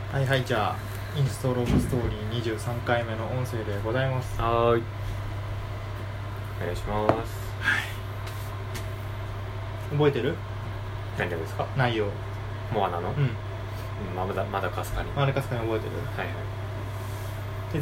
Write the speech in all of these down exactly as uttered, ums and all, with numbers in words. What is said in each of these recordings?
はいはい、じゃあインストロームストーリーにじゅうさんかいめの音声でございます。 はーい、お願いします。 覚えてる？ 何がですか？ 内容。 モアナの、 うん、 うん、まだまだかすかに。 まだかすかに覚えてる？ はいはい。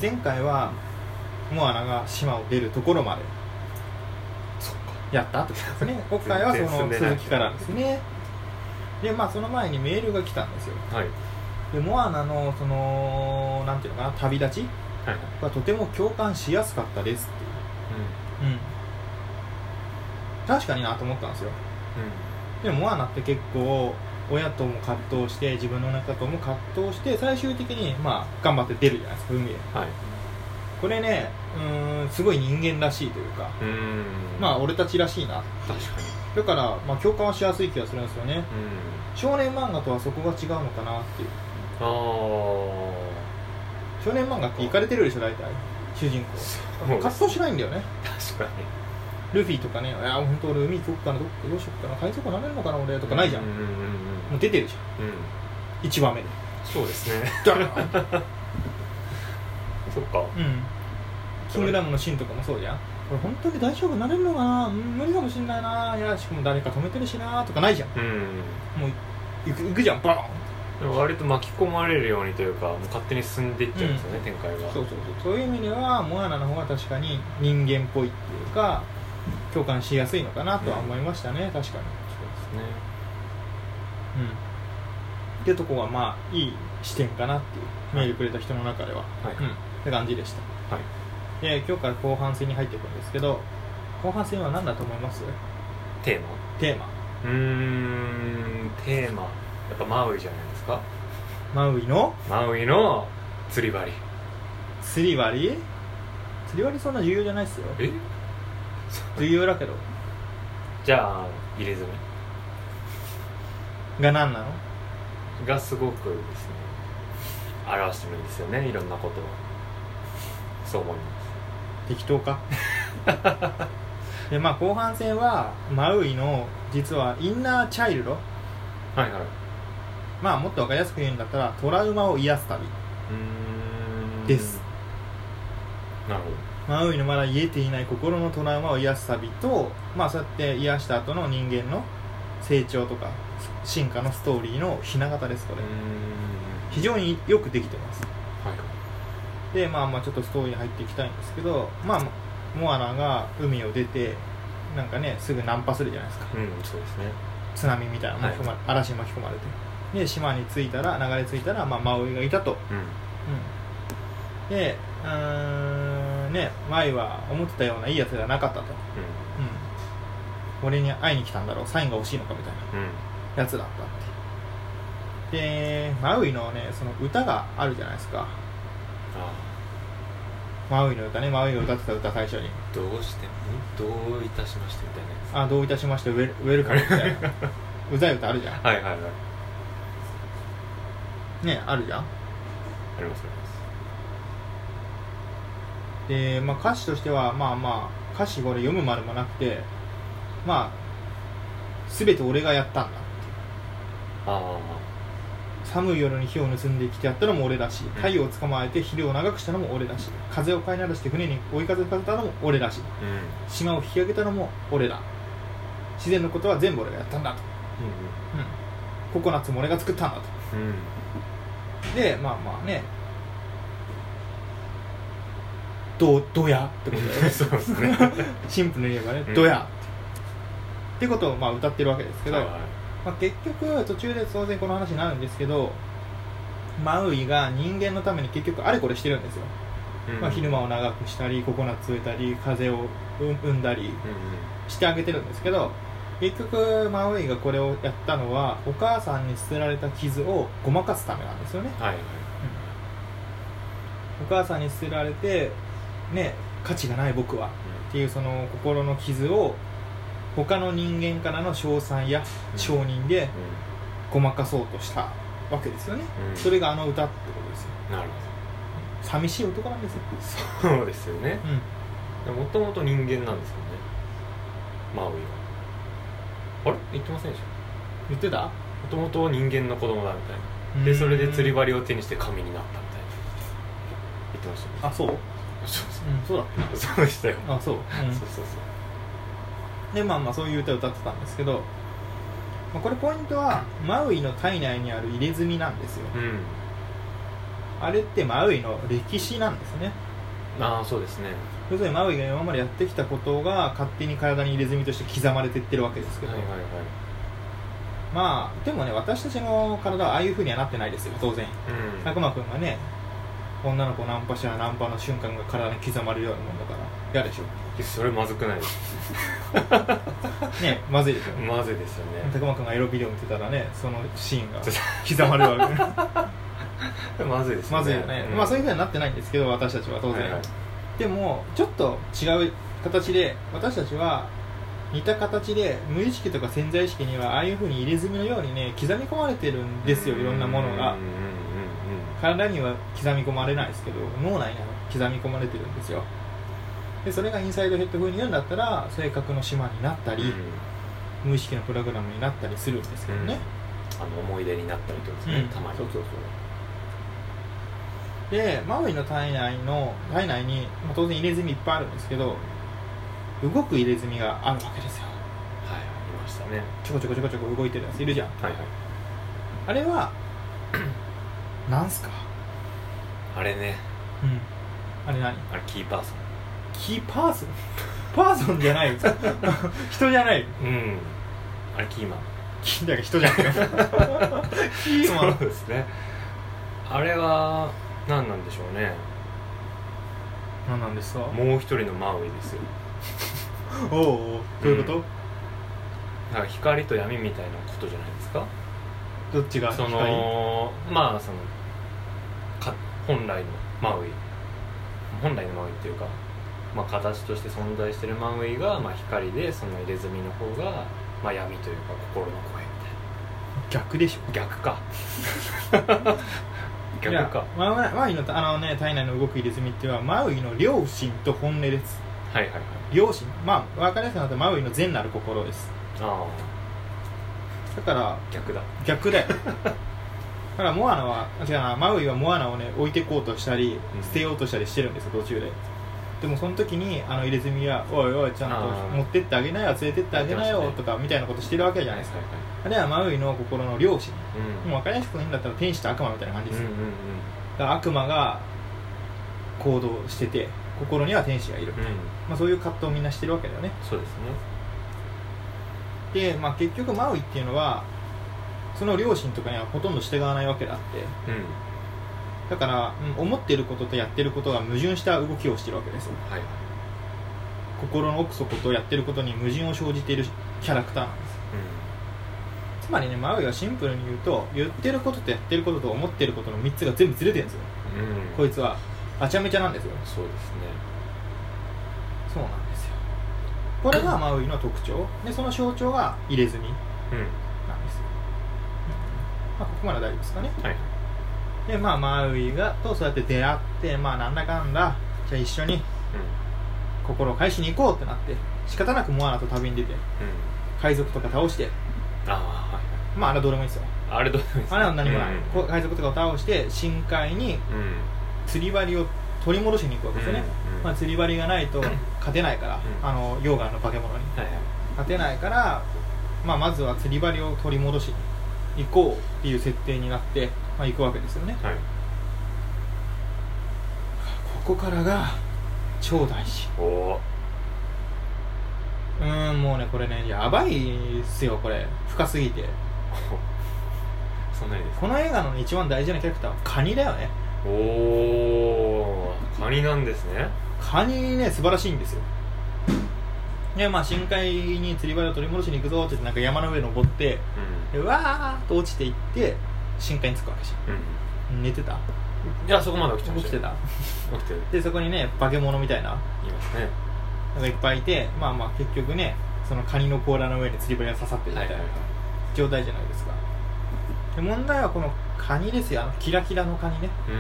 で前回はモアナが島を出るところまでそっかやったってことですね。今回はその続きからですね。でまあその前にメールが来たんですよ。 はい。 でモアナのそのなんていうのかな、旅立ちはいはい。 がとても共感しやすかったですっていう。うん。確かになと思ったんですよ。 うんでもモアナって結構親とも葛藤して自分の中とも葛藤して最終的にまあ頑張って出るじゃないですか、海へ。 うん。はい。 これね、うーんすごい人間らしいというか、 うーん。 まあ俺たちらしいな。 確かに。 だからまあ共感はしやすい気がするんですよね。 うん。 少年漫画とはそこが違うのかなっていう。 ああ。 少年漫画ってイカれてるでしょ大体主人公。葛藤しないんだよね。 確かに。 ルフィとかね、いや本当俺海行こっかな、どっかどうしよっかな、海賊なれるのかな俺とかないじゃん。 うんうんうんうん。 もう出てるじゃん。 うん。 いちわめで。 そうですね。 ダーンそっか。 うん。キングダムのシーンとかもそうじゃん。これ本当に大丈夫なれるのかな、うん、無理かもしんないな、いやしかも誰か止めてるしなとかないじゃん。 うん。 もう行く行くじゃん、バーン。 でも割と巻き込まれるようにというか、もう勝手に進んでいっちゃうんですよね、うん、展開が。 そうそうそう。そういう意味ではモアナの方が確かに人間っぽいっていうか共感しやすいのかなとは思いましたね、うん、確かに。そうですね。うん。ってとこがまあいい視点かなっていう、メールくれた人の中では、はい、うん、って感じでした。はい。で今日から後半戦に入っていくんですけど、後半戦は何だと思います？ テーマ？ テーマ。 うーん、テーマ。やっぱマウイじゃないですか。 マウイの？マウイの釣り針。 釣り針？釣り針そんな重要じゃないっすよ。 え？ 重要だけど。 じゃあ入れ墨が何なの？ がすごくですね表してるんですよね、いろんなことを。そう思います。適当かでまあ後半戦はマウイの実はインナーチャイルド、 はいはい、 まあもっと分かりやすく言うんだったらトラウマを癒す旅です。 なるほど。 マウイのまだ癒えていない心のトラウマを癒す旅と、まあそうやって癒した後の人間の成長とか進化のストーリーのひな形です。これ非常によくできてます。はい。でまあまあちょっとストーリーに入っていきたいんですけど、まあモアナが海を出てなんかねすぐナンパするじゃないですか。 うん、そうですね。 津波みたいな巻き込まれ、はい、嵐に巻き込まれて、で島に着いたら流れ着いたら、まあ、マウイがいたと。うんうん、でうーんね、マイは思ってたようないいやつではなかったと。うんうん、俺に会いに来たんだろう、サインが欲しいのかみたいなやつだったって。でマウイのねその歌があるじゃないですか。あマウイの歌ね、マウイが歌ってた歌最初にどうしてどういたしましてみたいなやつ。 あ、どういたしましてウェル、ウェルカムみたいなうざい歌あるじゃん。 はいはいはいね、あるじゃん。ありますあります。 で、まあ、歌詞としてはまあまあ歌詞これ読むまでもなくて、まあ全て俺がやったんだっていう。ああ、寒い夜に火を盗んできてやったのも俺だし、太陽を捕まえて肥料を長くしたのも俺だし、風を飼いならして船に追い風を吹かせたのも俺だし、うん、島を引き上げたのも俺だ。自然のことは全部俺がやったんだと、うんうん、ココナッツも俺が作ったんだと、うん、でまあまあね、どどやってことだよねそうですねシンプルに言えばね、うん、どやってってことをまあ歌ってるわけですけど、はいはい、まあ、結局途中で当然この話になるんですけど、マウイが人間のために結局あれこれしてるんですよ、うん、まあ、昼間を長くしたりココナッツ植えたり風を生んだりしてあげてるんですけど、結局マウイがこれをやったのはお母さんに捨てられた傷をごまかすためなんですよね、はいはい、うん、お母さんに捨てられて、ね、価値がない僕は、うん、っていうその心の傷を他の人間からの称賛や承認でごまかそうとしたわけですよね、うん、それがあの歌ってことですよ。なるほど。寂しい男なんですよ。 そうですよね。もともと人間なんですよね、マウイは。あれ言ってませんでした？ 言ってた？もともと人間の子供だみたいでそれで釣り針を手にして神になったみたいな言ってましたね。 あ、そう？ そううん、そうだっそうそうでしたよ。 た。あ、そう、うん、 そうそうそうでまあまあそういう歌を歌ってたんですけど、まあ、これポイントはマウイの体内にある入れ墨なんですよ。 うんあれってマウイの歴史なんですね。 ああそうですね。 要するにマウイが今までやってきたことが勝手に体に入れ墨として刻まれていってるわけですけど、 はいはいはい。 まあでもね、私たちの体はああいう風にはなってないですよ、当然。 うん佐久間くんがね、女の子ナンパしたらナンパの瞬間が体に刻まれるようなもんだから嫌でしょ。 それまずくないですね、まずいでしょ。 まずいですよね。 佐久間くんがエロビデオ見てたらね、そのシーンが刻まれるわけまずいですね。 まずいよね、 うん、 まあそういう風になってないんですけど、私たちは当然、 はいはい、 でもちょっと違う形で私たちは似た形で無意識とか潜在意識にはああいう風に入れ墨のようにね刻み込まれてるんですよ。いろんなものが体には刻み込まれないですけど脳内には刻み込まれてるんですよ。でそれがインサイドヘッド風に言うんだったら性格の島になったり、うん、無意識のプログラムになったりするんですけどね、 うん、あの思い出になったりとかですね、うん、たまに。そうそうそう。 でマウイの体内の体内に、まあ、当然入れ墨いっぱいあるんですけど動く入れ墨があるわけですよ。 はい、ありましたね。 ちょこちょこちょこちょこ動いてるやついるじゃん。 はいはい。 あれはなんすかあれね。 うん。あれ何？ あれキーパーソン。 キーパーソン？パーソンじゃない人じゃない。 うん。あれキーマン。 キーだけ人じゃない。キーマン。 そうですね。あれは何なんでしょうね。 何なんですか？ もう一人のマウイですよ。 おうおう、どういうこと？うん、 なんか光と闇みたいなことじゃないですか。 どっちが？ そのまあそのか本来のマウイ本来のマウイっていうか、まあ、形として存在しているマウイが、まあ、光でその入れ墨の方が、まあ、闇というか心の声みたいな。 逆でしょ。 逆か逆か。 マウイ、マウイのあの、ね、体内の動く入れ墨っていうのはマウイの良心と本音です。 はいはいはい。 良心、まあ分かりやすくなったらマウイの善なる心です。 ああだから逆だ逆だよだからモアナは違うな、マウイはモアナをね置いてこうとしたり捨てようとしたりしてるんですよ、途中で。でもその時にあの入れ墨はおいおいちゃんと持ってってあげなよ、連れてってあげなよとかみたいなことしてるわけじゃないですか。あれはマウイの心の良心、うん、もう分かりやすく言うんだったら天使と悪魔みたいな感じですよ、うんうんうん、だから悪魔が行動してて心には天使がいる、うんまあ、そういう葛藤をみんなしてるわけだよね。 そうですね。で、まあ、結局マウイっていうのはその良心とかにはほとんど従わないわけであって、うん、だから、うん、思っていることとやってることが矛盾した動きをしてるわけですよ、はい、心の奥底とやってることに矛盾を生じているキャラクターなんです、うん、つまりね、マウイはシンプルに言うと言ってることとやってることと思ってることのみっつが全部ずれてるんですよ、うん、こいつはあちゃめちゃなんですよ。 そうですね。 そうなんですよ。これがマウイの特徴で、その象徴が入れ墨なんですよ、うんまあ、ここまで大丈夫ですかね、はい、でまあマウイがとそうやって出会って、まあなんだかんだじゃあ一緒に心を返しに行こうってなって仕方なくモアナと旅に出て、うん、海賊とか倒して、あ、はい、まああれはどうでもいいですよ。 あれどうでもいいです、ね、 あれは何もない、うん、海賊とかを倒して深海に、うん釣り針を取り戻しに行くわけですよね、うんうんまあ、釣り針がないと勝てないから、うん、あの溶岩の化け物に、はいはい、勝てないから、まあ、まずは釣り針を取り戻しに行こうっていう設定になって、まあ、行くわけですよね、はい、ここからが超大事。おうーんもうねこれねやばいっすよ、これ深すぎてそんなにですか。 この映画の一番大事なキャラクターはカニだよね。 おーカニなんですね。 カニね素晴らしいんですよ。でまあ深海に釣り針を取り戻しに行くぞってなんか山の上登って、うん、でわーっと落ちていって深海に着くわけじゃん、うん、寝てた。 いやそこまで起きてました。 起きてた起きてる。 でそこにね化け物みたいないますね。 なんかいっぱいいてまあまあ結局ねそのカニの甲羅の上に釣り針が刺さってるみたいな状態じゃないですか。で問題はこのカニですよ。あのキラキラのカニね、うん、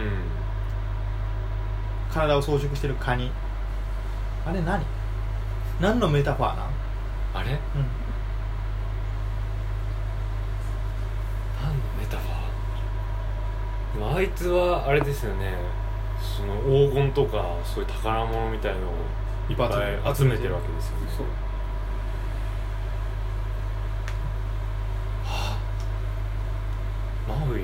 体を装飾してるカニ。あれ何何のメタファーなん？ あれ、うん、何のメタファあいつはあれですよね、その黄金とかそういう宝物みたいのをいっぱい集めてるわけですよね。 そうはあ、マウイ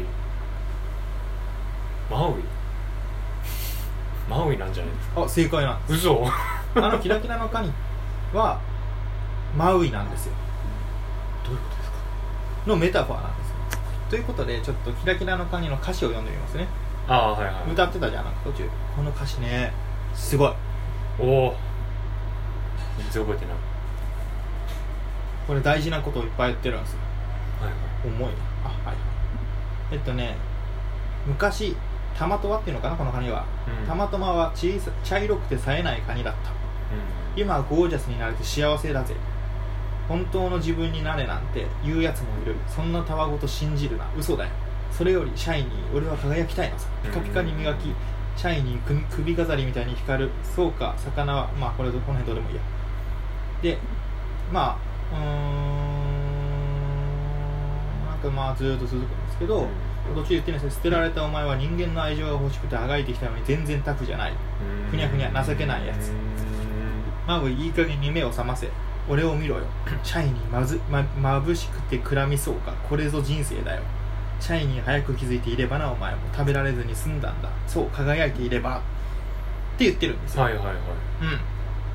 マウイマウイなんじゃないですか。 あ、正解なんです。 嘘あのキラキラのカニはマウイなんですよ。 どういうことですか。 のメタファーなんですよ。ということでちょっとキラキラのカニの歌詞を読んでみますね。 ああ、はいはい。 歌ってたじゃん、なんか途中。この歌詞ね、すごい。 おお、全然覚えてない。 これ大事なことをいっぱい言ってるんですよ。 はいはい。 重いな。あ、はい。えっとね、昔タマトワっていうのかな、このカニは、うん、タマトマは小さ茶色くて冴えないカニだった、うん、今はゴージャスになれて幸せだぜ、本当の自分になれなんて言うやつもいる、そんなたわごと信じるな、嘘だよ、それよりシャイニー、俺は輝きたいのさ、ピカピカに磨き、うん、シャイニー首飾りみたいに光る、そうか魚は、まあこれこの辺どうでもいいや。で、まあうーんなんかまあずーっと続くんですけど、うん、途中言ってるんですよ。捨てられたお前は人間の愛情が欲しくてあがいてきたのに全然タフじゃない、ふにゃふにゃ情けないやつ、マウイいい加減に目を覚ませ、俺を見ろよ、シャイニーまず、ま、眩しくてくらみそうか、これぞ人生だよ、シャイニー早く気づいていればな、お前も食べられずに済んだんだ、そう輝いていればって言ってるんですよ。 はいはいはい。 うん、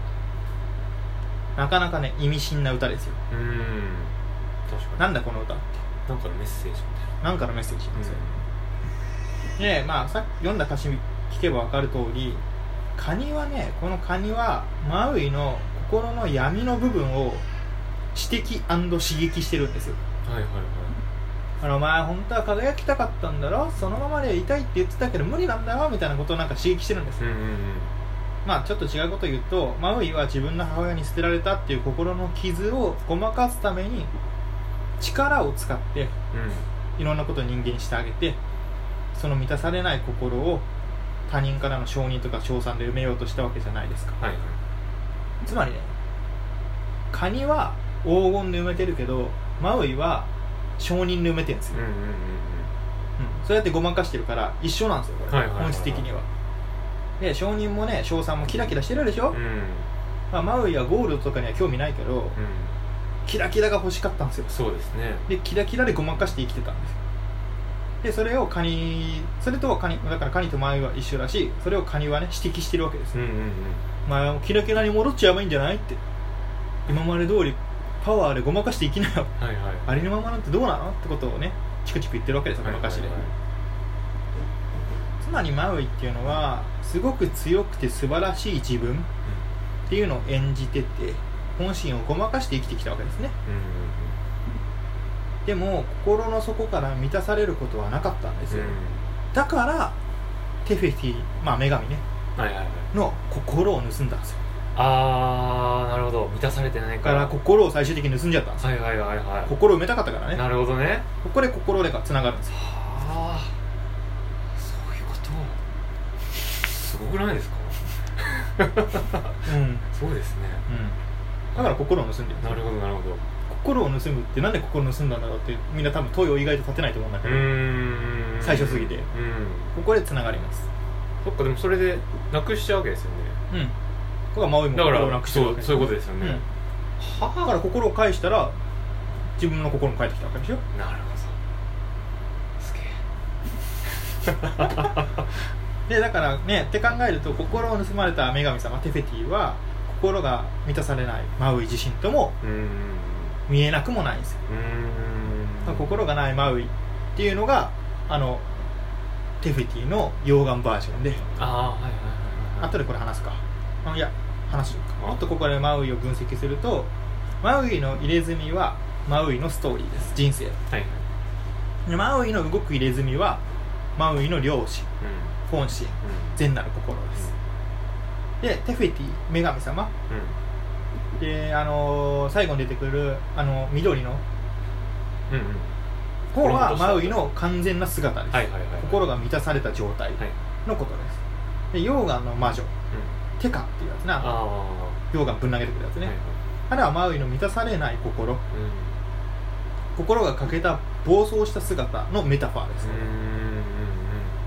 なかなかね意味深な歌ですよ。 うーん、確かに。 なんだこの歌って、 なんかのメッセージみたいな、 なんかのメッセージなんですよ、うん、で、まあさっき読んだ歌詞聞けば分かる通り、カニはね、このカニはマウイの心の闇の部分を指摘&刺激してるんですよ。 はいはいはい。 あのお前本当は輝きたかったんだろ、そのままでいたいって言ってたけど無理なんだよみたいなことをなんか刺激してるんですよ、うんうんうん、まあちょっと違うことを言うと、マウイは自分の母親に捨てられたっていう心の傷をごまかすために力を使って、うん、いろんなことを人間にしてあげて、その満たされない心を他人からの承認とか称賛で埋めようとしたわけじゃないですか、はいはい、つまりね、カニは黄金で埋めてるけどマウイは承認で埋めてるんですよ、うんうんうんうん、そうやってごまかしてるから一緒なんですよこれ、はいはいはいはい、本質的には。で承認もね称賛もキラキラしてるでしょ、うん、まあ、マウイはゴールドとかには興味ないけど、うん、キラキラが欲しかったんですよ。 そうですね。 でキラキラでごまかして生きてたんですよ。でそれをカニ、それとはカニだからカニとマウイは一緒だし、それをカニはね指摘してるわけですよ、うんうんうん、まあキラキラに戻っちゃえばいいんじゃないって、今まで通りパワーでごまかしていきなよ、はいはい、ありのままなんてどうなのってことをねチクチク言ってるわけですよ、ごまかしで、はいはいはい、つまりマウイっていうのはすごく強くて素晴らしい自分っていうのを演じてて、本心をごまかして生きてきたわけですね、うんうんうん、でも心の底から満たされることはなかったんですよ、うん、だからテフェティ、まあ女神ね、はいはいはい、の心を盗んだんですよ。 あー、なるほど、満たされてないから、 から心を最終的に盗んじゃったんですよ、はいはいはいはい、心を埋めたかったからね。 なるほどね。 ここで心でがつながるんですよ。 はあ、そういうこと。すごくないですかうん、そうですね、 うん、だから心を盗んでるんですよ。 なるほどなるほど。 心を盗むってなんで心を盗んだんだろうってみんな多分問いを意外と立てないと思うんだけど、うーん、最初すぎて、うん、ここでつながります。 そっか、でもそれでなくしちゃうわけですよね。うん、 ここがマウイも心をなくしてるわけです。 そういうことですよね、うん、 はだから心を返したら自分の心も返ってきたわけでしょ。 なるほど、すげえでだからねって考えると、心を盗まれた女神様テフェティは心が満たされないマウイ自身とも見えなくもないんですよ。うーん、心がないマウイっていうのがあのテフェティの溶岩バージョンで、あ、はいはいはいはい、後でこれ話すか、あいや話しようか。もっとここでマウイを分析すると、マウイの入れ墨はマウイのストーリーです、人生、はい、でマウイの動く入れ墨はマウイの良心、うん、本心、うん、善なる心です、うん、でテフェティ女神様、うん、で、あのー、最後に出てくるあの緑の、うんうん、方はマウイの完全な姿です、はいはいはいはい、心が満たされた状態のことです。で溶岩の魔女、うん、テカっていうやつな、溶岩ぶん投げてくるやつね、はいはい、あれはマウイの満たされない心、うん、心が欠けた暴走した姿のメタファーです、ね、うんうんうん、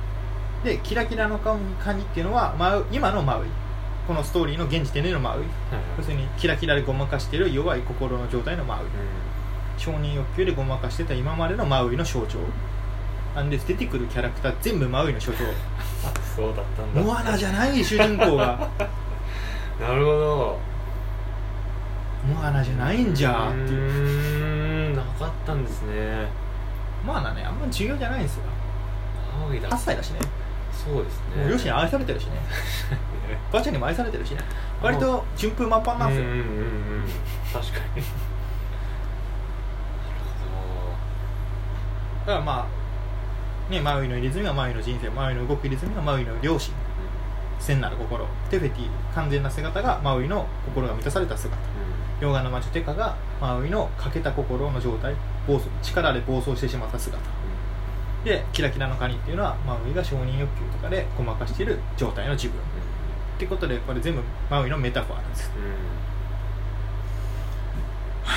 でキラキラのカニっていうのはマウ今のマウイ、このストーリーの現時点でのマウイ、はいはい、要するにキラキラでごまかしている弱い心の状態のマウイ、うん、承認欲求でごまかしてた今までのマウイの象徴なんで、出てくるキャラクター全部マウイの象徴そうだったんだ。 モアナじゃない主人公がなるほど、 モアナじゃないんじゃーっていう、うーん、なかったんですね。 モアナね、あんまり授業じゃないんですよ。 マウイだ、 はっさいだしね。 そうですね、 もう両親に愛されてるしねばあちゃんにも愛されてるしね、割と順風満帆なんですよ。うんうんうんうん、 確かになるほど。だからまあね、マウイの入れ墨はマウイの人生、マウイの動く入れ墨はマウイの良心、聖なる心、テフェティ完全な姿がマウイの心が満たされた姿、うん、ヨガの魔女テカがマウイの欠けた心の状態、暴走力で暴走してしまった姿、うん、でキラキラのカニっていうのはマウイが承認欲求とかでごまかしている状態の自分、うん、ってことでこれ全部マウイのメタファーなんです、うんはい、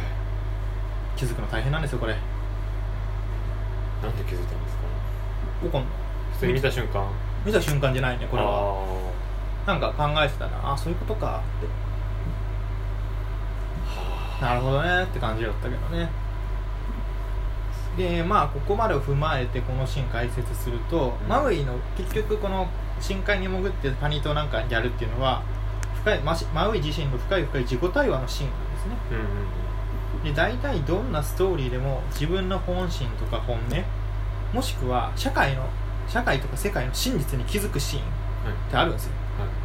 気づくの大変なんですよこれ。 なんで気づいたんですか？ 僕も普通に見た瞬間見た瞬間じゃないねこれは。なんか考えてたら、あそういうことかって、はあ、なるほどねって感じだったけどね。でまあここまでを踏まえてこのシーン解説すると、うん、マウイの結局この深海に潜ってカニとなんかやるっていうのは深いマウイ自身の深い深い自己対話のシーンなんですね、うんうんうん、で大体どんなストーリーでも自分の本心とか本音もしくは社会の社会とか世界の真実に気づくシーンってあるんですよ、はいはい、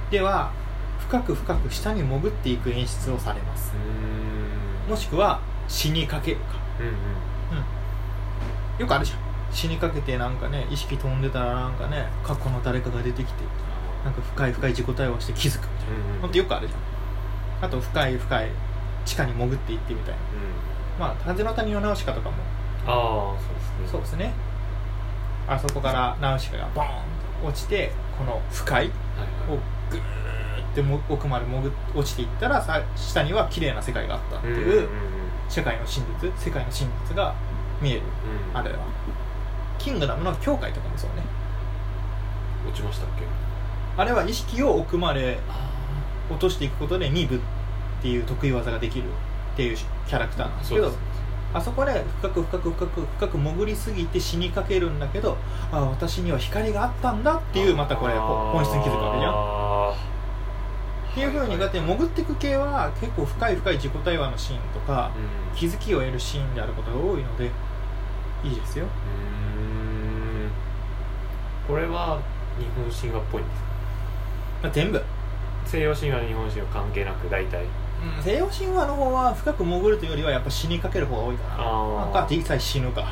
では深く深く下に潜っていく演出をされます。うーんもしくは死にかけるか、うんうんうん、よくあるじゃん、死にかけてなんかね意識飛んでたらなんかね過去の誰かが出てきてなんか深い深い自己対話をして気づくみたいな、うんうん、ほんとよくあるじゃん。あと深い深い地下に潜っていってみたいな、うん、まあ風の谷のナウシカとかもああそうですね、 そうですね。あそこからナウシカがボーンと落ちてこの深いをグーっても奥まで潜落ちていったらさ下には綺麗な世界があったっていう社会の真実、世界の真実が見える、うん、あれはキングダムの教会とかもそうね。 落ちましたっけ？ あれは意識を奥まで落としていくことでミーブっていう得意技ができるっていうキャラクターなんですけど、あそこで深く深く深く深く潜りすぎて死にかけるんだけど、あ私には光があったんだっていうまたこれ本質に気づくわけじゃんっていう風にだって潜っていく系は結構深い深い自己対話のシーンとか、うん、気づきを得るシーンであることが多いのでいいですよ。 うーんこれは日本神話っぽいんですか？ 全部西洋神話と日本神話関係なく大体、 うん、西洋神話の方は深く潜るというよりはやっぱ死にかける方が多いかな。なんか実際死ぬか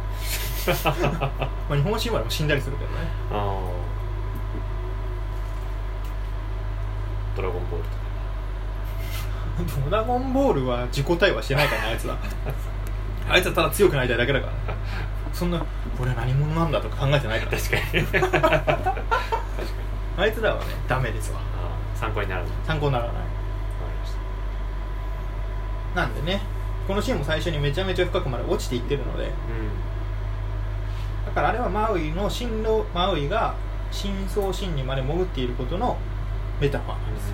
まあ日本神話でも死んだりするけどね。あドラゴンボールとかドラゴンボールは自己対話してないからねあいつはあいつはただ強くなりたいだけだからそんな俺は何者なんだとか考えてないから。 確かに確かにあいつらはねダメですわ。 参考にならない参考にならない。なんでねこのシーンも最初にめちゃめちゃ深くまで落ちていってるので、うん、だからあれはマウイの進路マウイが深層心理まで潜っていることのメタファーなんです、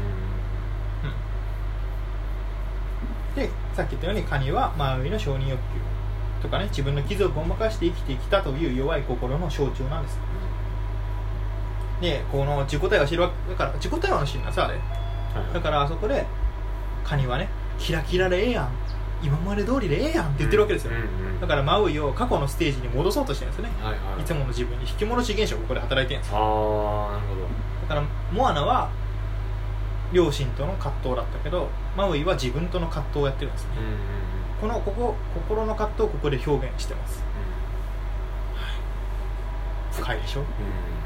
うんうん、でさっき言ったようにカニはマウイの承認欲求とかね自分の傷をごまかして生きてきたという弱い心の象徴なんです。でこの自己対話してるわけだから自己対話のシーンなんですあれ、はいはい、だからあそこでカニはねキラキラでええやん今まで通りでええやんって言ってるわけですよ、うんうんうん、だからマウイを過去のステージに戻そうとしてるんですよね、はいはい、いつもの自分に引き戻し現象がここで働いてるんですよ。 あなるほど。 だからモアナは両親との葛藤だったけどマウイは自分との葛藤をやってるんですね、うんうんうん、このここ心の葛藤をここで表現してます、うんはい、深いでしょ、うん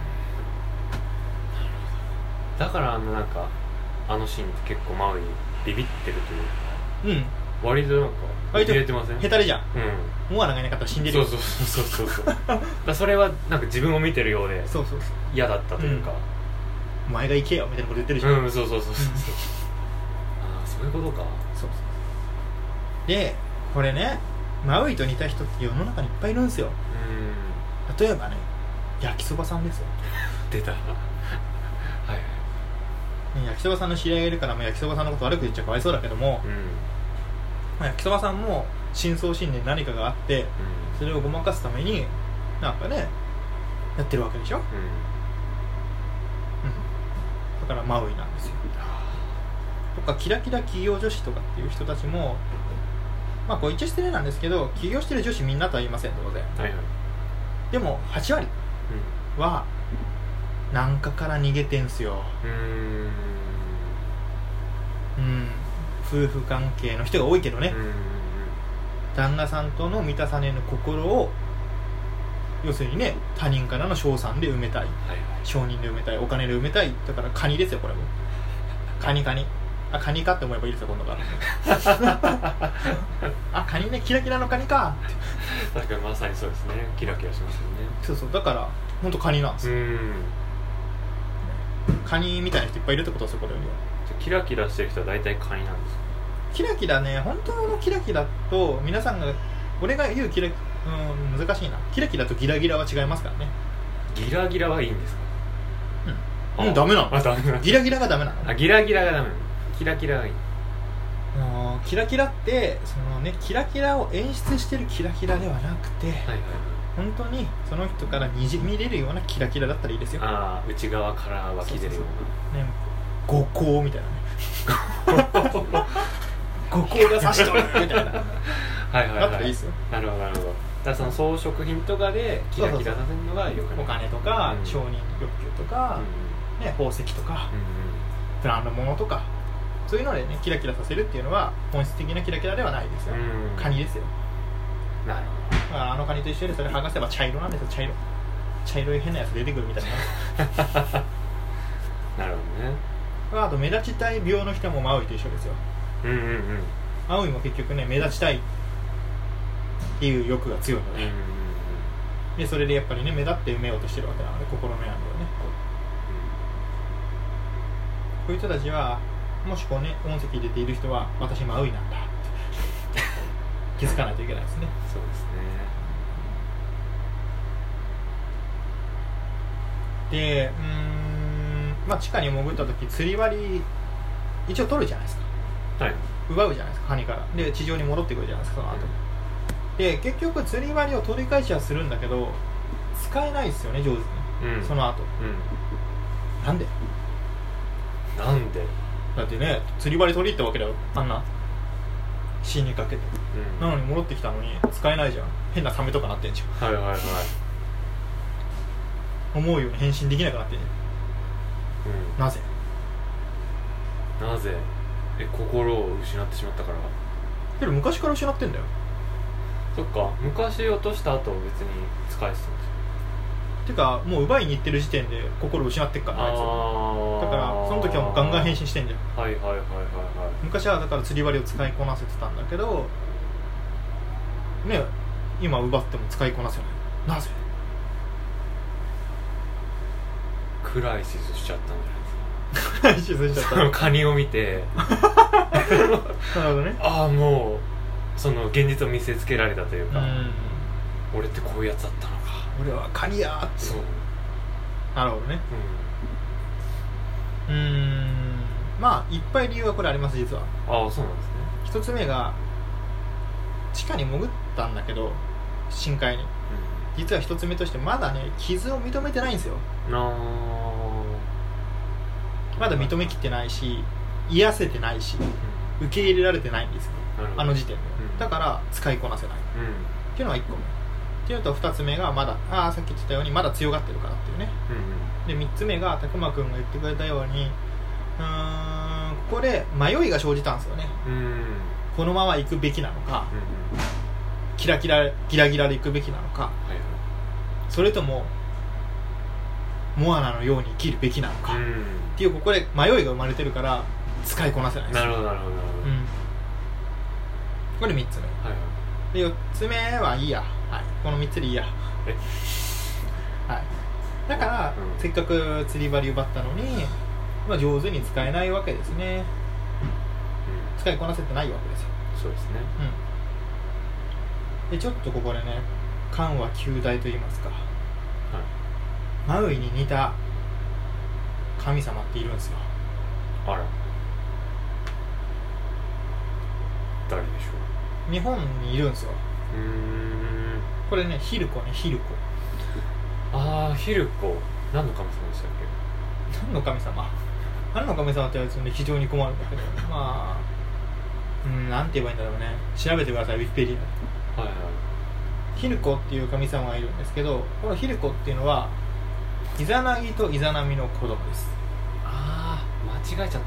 だからあのなんかあのシーンって結構マウイビビってるというか、うん、割となんかビビれてません？ ヘタレじゃん、うん、モアナがいなかったら死んでるよ。 そうそうそうそうそうだそれはなんか自分を見てるようでそうそうそう嫌だったというか、 うん、お前が行けよみたいなこと言ってるじゃん。 うんそうそうそうそうああそういうことか。 そうそうでこれねマウイと似た人って世の中にいっぱいいるんですよ。うん例えばね焼きそばさんですよ。 出たはいはい、 ね、焼きそばさんの知り合いがいるから、まあ、焼きそばさんのこと悪く言っちゃかわいそうだけども、 うんまあ、焼きそばさんも深層心理に何かがあって、うん、それをごまかすためになんかねやってるわけでしょ、うんうん、だからマウイなんですよ。とかキラキラ企業女子とかっていう人たちも、まあこう一応失礼なんですけど、起業してる女子みんなとは言いません当然、はいはい、でもはち割はなんかから逃げてんすよ。うーん、うん、夫婦関係の人が多いけどね、うん、旦那さんとの満たされぬ心を要するにね、他人からの称賛で埋めたい、はいはい、承認で埋めたい、お金で埋めたい。だからカニですよこれも。カニカニあ、カニかって思えばいいですよ今度からあ、カニね、キラキラのカニか確かにまさにそうですね、キラキラしますよね。 そうそう、だから本当カニなんですよ。うん、カニみたいな人いっぱいいるってことですよこれよりは。 じゃキラキラしてる人は大体カニなんですか。 キラキラね、本当のキラキラと皆さんが俺が言うキラ、うん、難しいな。キラキラとギラギラは違いますからね。 ギラギラはいいんですか。 うん、うん、ダメなの。 あ、ダメなの。 ギラギラがダメなの。 あ、ギラギラがダメなの。キラキラがいい。 あ、キラキラってそのね、キラキラを演出してるキラキラではなくて、はいはいはい、本当にその人からにじみ出るようなキラキラだったらいいですよ。 ああ、内側から湧き出るような、ね、 五光みたいなね五光で刺しとるみたいなはいはい、はい、だったらいいですよ。 なるほどなるほど。だからその装飾品とかでキラキラさせるのがよくない。 お金とか、うん、承認欲求とか、うんね、宝石とか、うんうん、ブランド物とかそういうのでねキラキラさせるっていうのは本質的なキラキラではないですよ、うん、カニですよ。なるほど。あのカニと一緒でそれ剥がせば茶色なんですよ。茶色茶色い変なやつ出てくるみたいななるほどね。 あと目立ちたい病の人もマウイと一緒ですよ。うんうんうん。マウイも結局ね目立ちたいっていう欲が強いので、うんうんうん、でそれでやっぱりね目立って埋めようとしてるわけなので心の病をね、うん、こういう人たちはもしこうね音石入れている人は私マウイなんだって気づかないといけないですね。 そうですね。 で、うーん、まあ地下に潜った時釣り針一応取るじゃないですか、はい、奪うじゃないですか、カニから。で地上に戻ってくるじゃないですかその後、うん、で結局釣り針を取り返しはするんだけど使えないですよね上手に、うん、その後、うん、なんでなんでだってね釣り針取りってわけだよあんな死にかけて、うん、なのに戻ってきたのに使えないじゃん。変なサメとかなってんじゃん。はいはいはい。思うように変身できなくなってんじゃん、うん、なぜなぜえ心を失ってしまったから。 けど昔から失ってんだよ。 そっか、昔落とした後別に使えてたんですよ。 てかもう奪いに行ってる時点で心を失ってっからあいつ。だからその時はもうガンガン変身してんじゃん。はいはいはいはいはい。昔はだから釣り針を使いこなせてたんだけどね、今奪っても使いこなせない。なぜクライシスしちゃったんじゃないですか。クライシスしちゃった。そのカニを見てなるほどね。ああもうその現実を見せつけられたというか、うん、俺ってこういうやつだったのか、 俺はカニやーって。そう、なるほどね。うん、うーん、まあいっぱい理由はこれあります実は。 ああそうなんですね。 一つ目が地下に潜ったんだけど深海に、うん、実は一つ目としてまだね傷を認めてないんですよ。あまだ認めきってないし癒せてないし、うん、受け入れられてないんですよあの時点で、うん、だから使いこなせない、うん、っていうのがいっこめっていうのとふたつめがまだああさっき言ってたようにまだ強がってるからっていうね、うんうん、でみっつめがたくまくんが言ってくれたようにうーんここで迷いが生じたんですよね、うん、このまま行くべきなのか、うん、キラキラギラギラで行くべきなのか、はいはい、それともモアナのように生きるべきなのか、うん、っていうここで迷いが生まれてるから使いこなせないです。なるほどなるほどなるほど、うん、これみっつめ、はいはい、でよっつめはいいや、はい、このみっつでいいやえ、はい、だから、うん、せっかく釣り針奪ったのに、まあ、上手に使えないわけですね、うん、使いこなせてないわけですよ。 そうですね、 うん、でちょっとここでね緩和球大と言いますか、はい、 マウイに似た神様っているんですよ。 あら、誰でしょ日本にいるんですよ。 う。うーん。 これね、ヒルコね、ヒルコ。 ああ、ヒルコ、何の神様でしたっ何の神様何の神様って言われるとね、非常に困るんだけど、まあ、うん、なんて言えばいいんだろうね。調べてください、ウィキペディア。 け？はいはい。 ヒルコっていう神様がいるんですけど、このヒルコっていうのはイザナギとイザナミの子供です。 ああ、間違えちゃった。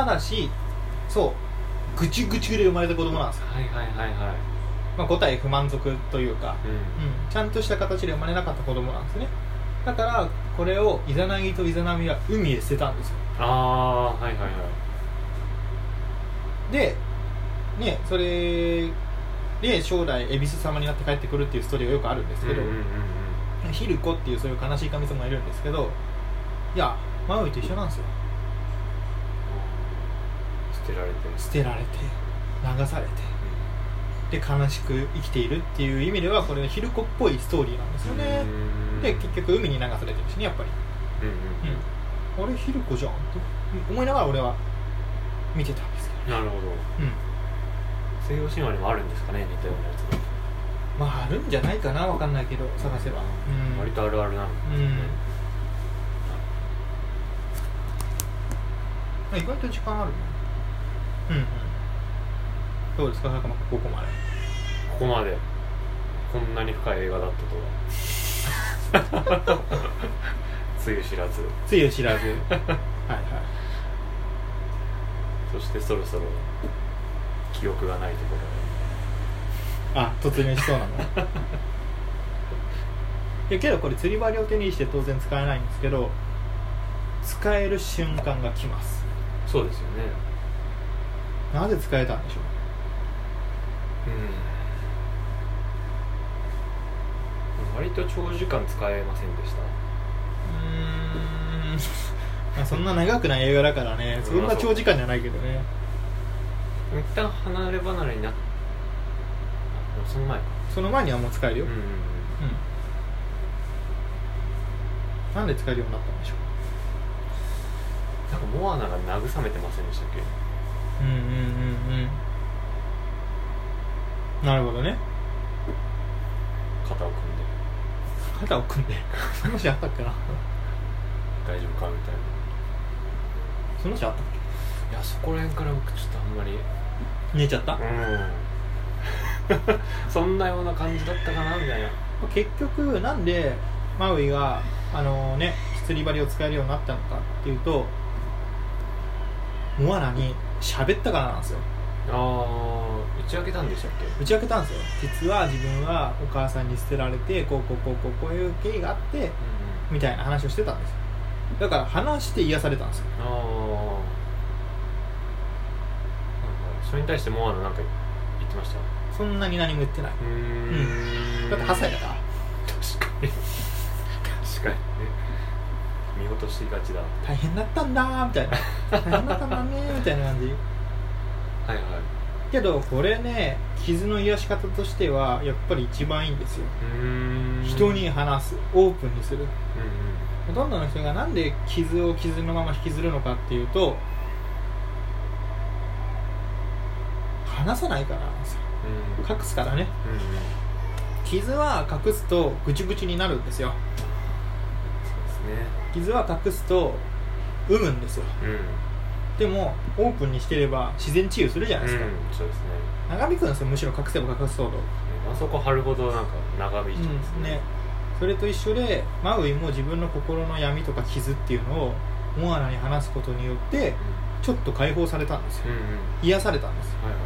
ただし、そうぐちぐちで生まれた子供なんですよ。 はいはいはいはい。 まあ、答え不満足というか、 うん、 うん、ちゃんとした形で生まれなかった子供なんですね。だからこれをイザナギとイザナミは海へ捨てたんですよ。 ああ、はいはいはい。 でね、それで将来恵比寿様になって帰ってくるっていうストーリーがよくあるんですけど、 うんうんうんうん、 ヒルコっていうそういう悲しい神様がいるんですけど、いやマウイと一緒なんですよ。 捨てられて捨てられて流されて、で悲しく生きているっていう意味ではこれヒルコっぽいストーリーなんですよね。で結局海に流されてるしね、やっぱり、うんうんうん、あれヒルコじゃんって思いながら俺は見てたんですけど。 なるほど、うん、西洋神話にもあるんですかね、似たようなやつが。 まああるんじゃないかな、わかんないけど探せば、 うん、割とあるあるなの、うんうん、意外と時間あるね。うんうん。どうですか、坂本君、ここまで。 ここまでこんなに深い映画だったとはつゆ知らずつゆ知らずはいはい。 そしてそろそろ記憶がないところへあ突入しそうなのいやけどこれ釣り針を手にして当然使えないんですけど、使える瞬間が来ます。 そうですよね。 なぜ使えたんでしょう。 うん、割と長時間使えませんでした。 うーんまあそんな長くない映画だからね、そんな長時間じゃないけどね。 一旦離れ離れになっその前かその前にはもう使えるよ、うんうんうん、うん、なんで使えるようになったんでしょう。なんかモアナが慰めてませんでしたっけ。 うんうんうんうんなるほどね。 肩を組んで肩を組んでその話あったっけな大丈夫かみたいな。 その話あったっけ。いやそこら辺から僕ちょっとあんまり寝ちゃった。 うんそんなような感じだったかなみたいな。 結局なんでマウイがあのね釣り針を使えるようになったのかっていうと、モアナに喋ったからなんですよ。 ああ、打ち明けたんでしたっけ。 打ち明けたんですよ。実は自分はお母さんに捨てられてこうこうこうこうこういう経緯があって、うんうん、みたいな話をしてたんですよ。だから話して癒されたんですよ。ああ、 それに対してモアナなんか言ってました。 そんなに何も言ってない。うーん、うん、だってはっさいだから。 確かに確かにね、見落としがちだ。 大変だったんだーみたいな大変だったんだねーみたいな感じはいはい。けどこれね、傷の癒し方としてはやっぱり一番いいんですよ。うーん、人に話す、オープンにする、うんうん、ほとんどの人がなんで傷を傷のまま引きずるのかっていうと、話さないからなんですよ。隠すからね、うんうん、傷は隠すとぐちぐちになるんですよ。そうですね。傷は隠すと産むんですよ、うん、でもオープンにしてれば自然治癒するじゃないですか、うん、そうですね。長引くんですよ、むしろ隠せば隠すほど、ね、 あそこ貼るほどなんか長引いちゃうんですね、うん、ね。 それと一緒でマウイも自分の心の闇とか傷っていうのをモアナに話すことによってちょっと解放されたんですよ、うんうん、癒されたんですよ、はいはい。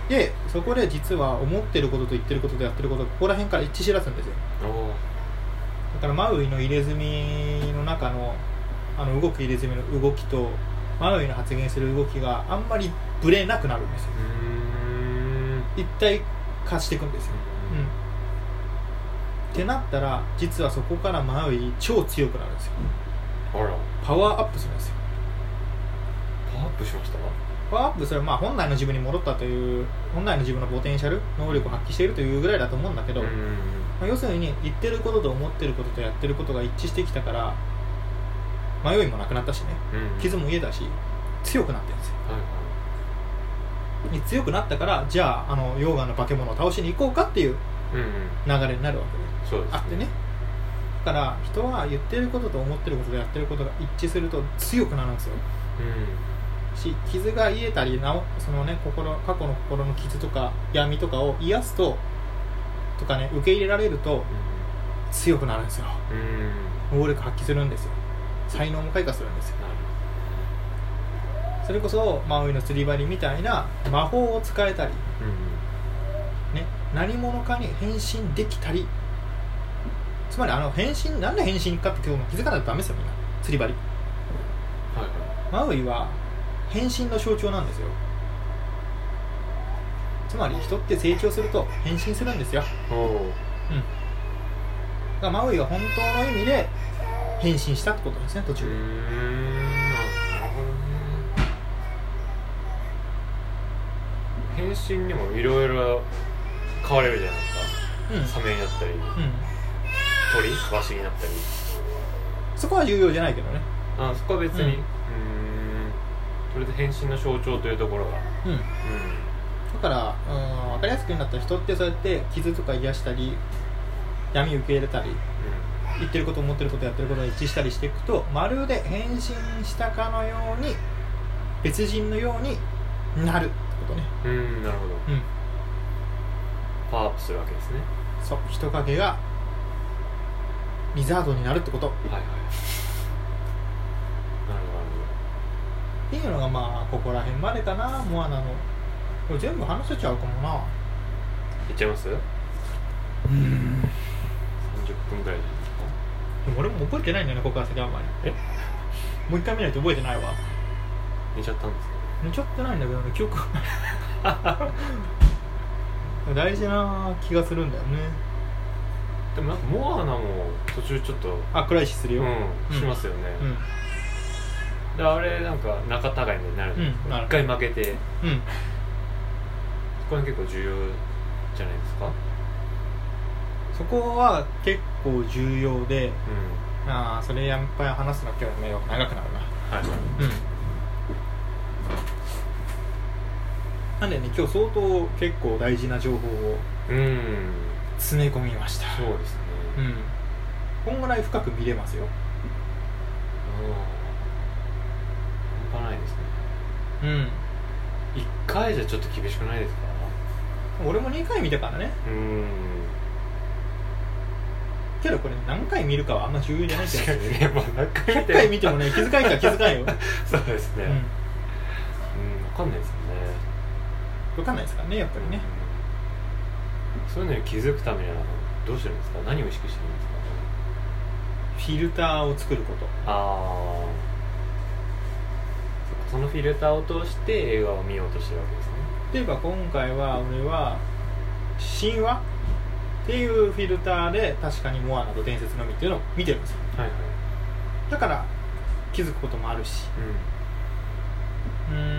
でそこで実は思ってることと言ってることとやってることがここら辺から一致しだすんですよ。だからマウイの入れ墨の中のあの動く入れ墨の動きとマウイの発言する動きがあんまりブレなくなるんですよ。うーん、一体化していくんですよ、うん、ってなったら実はそこからマウイ超強くなるんですよ。あら、パワーアップするんですよ。 パワーアップしましたか。 パワーアップ、それはまあ本来の自分に戻ったという、本来の自分のポテンシャル能力を発揮しているというぐらいだと思うんだけど、 まあ、要するに言ってることと思ってることとやってることが一致してきたから迷いもなくなったしね、うん、傷も癒えたし強くなってるんですよ、はいはい、強くなったからじゃあ、あの溶岩の化け物を倒しに行こうかっていう流れになるわけで、うんうん、あってね。だから人は言ってることと思ってることとやってることが一致すると強くなるんですよ、うん、し傷が癒えたりなその、ね、心過去の心の傷とか闇とかを癒すととかね受け入れられると強くなるんですよ、うん、能力発揮するんですよ、才能も開花するんですよ、うん、それこそマウイの釣り針みたいな魔法を使えたり、うんね、何者かに変身できたり、つまりあの変身なんで変身かって今日も気づかないとダメですよみんな釣り針、はいはい、マウイは変身の象徴なんですよ。つまり人って成長すると変身するんですよ、うん、だからマウイは本当の意味で変身したってことですね途中で。うーん、なるほどね。 変身にもいろいろ変われるじゃないですか、うん、サメになったり、うん、鳥ワシになったり、 そこは重要じゃないけどね。 あそこは別に、うん、うーんとりあえず変身の象徴というところが、うん、うん、 だからうん分かりやすく言うんだったら人ってそうやって傷とか癒したり闇受け入れたり、うん、言ってること思ってることやってることが一致したりしていくとまるで変身したかのように別人のようになるってことね。 うん、なるほど、うん、パワーアップするわけですね。 そう、人影がリザードになるってこと。はいはい。 なるほど。 っていうのがまあここら辺までかな。モアナのこれ全部話せちゃうかもな。 いっちゃいます？うーん。さんじゅっぷんぐらいじゃないですか。 でも俺も覚えてないんだよねここから先あんまり。え？もう一回見ないと覚えてないわ。 寝ちゃったんですか？ 寝ちゃってないんだけどね記憶大事な気がするんだよね。 でもなんかモアナも途中ちょっとあクライシスするよ、 うん、しますよね、うん、であれなんか仲違いになるじゃないですか、うん、一回負けて、うん、そこは結構重要じゃないですか。 そこは結構重要で、うん、あそれやっぱり話すの今日ね長くなるな。はい、うん、なんでね今日相当結構大事な情報をうん詰め込みました。 そうですね、 うん、こんぐらい深く見れますよ。 半端ないですね。うんいっかいじゃちょっと厳しくないですか？ 俺もにかい見たからね。うんけどこれ何回見るかはあんま重要じゃないけどね。もう何回見てもひゃっかい見てもね気づかんか気づかんよそうですね、うん、うん、分かんないですよね。 分かんないですからねやっぱりね、 うん、そういうのに気づくためにはどうしてるんですか？何を意識してるんですか？ フィルターを作ること。ああそのフィルターを通して映画を見ようとしてるわけですね。 例えば今回は俺は神話っていうフィルターで確かにモアナと伝説の海っていうのを見てるんですよ、はいはい、だから気づくこともあるし、うん、うー